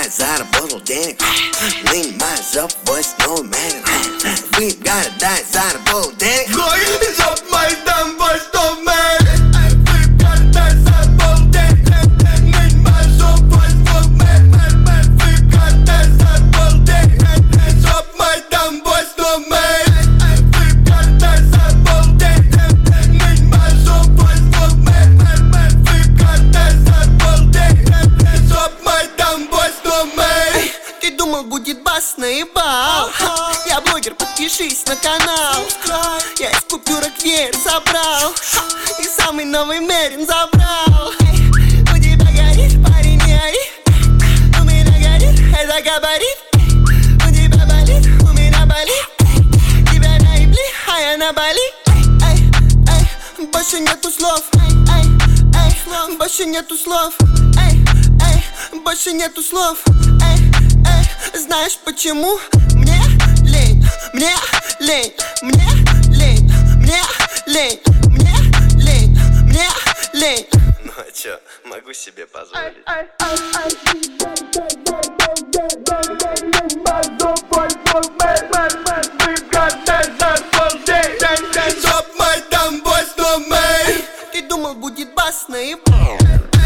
заработал денег. Нанимаю жоп, вось новый менеджер. We gotta die, заработал денег. Жоп мой там, вось новый менеджер. We gotta die, заработал денег. Нанимаю жоп, вось новый менеджер. We gotta die, заработал денег. Жоп мой там, вось новый менеджер. We gotta die, заработал денег. Нанимаю жоп, вось новый менеджер. We gotta die, заработал денег. Жоп мой там, вось новый менеджер. Ты думал, будет бас, наебал. Я блогер, подпишись на канал. Я из купюрок веер забрал и самый новый Мерин забрал. У тебя горит, парень, не ори. У меня горит, это габарит. У тебя болит, у меня болит. Тебя наебли, а я на Бали. Больше нету слов. Больше нету слов. Больше нету слов. Знаешь почему? Мне лень, мне лень, мне лень, мне лень, мне лень, мне лень. Ну а чё, могу себе позволить. Жоп мой там, вось новый менеджер. Ты думал, будет бас, наебал.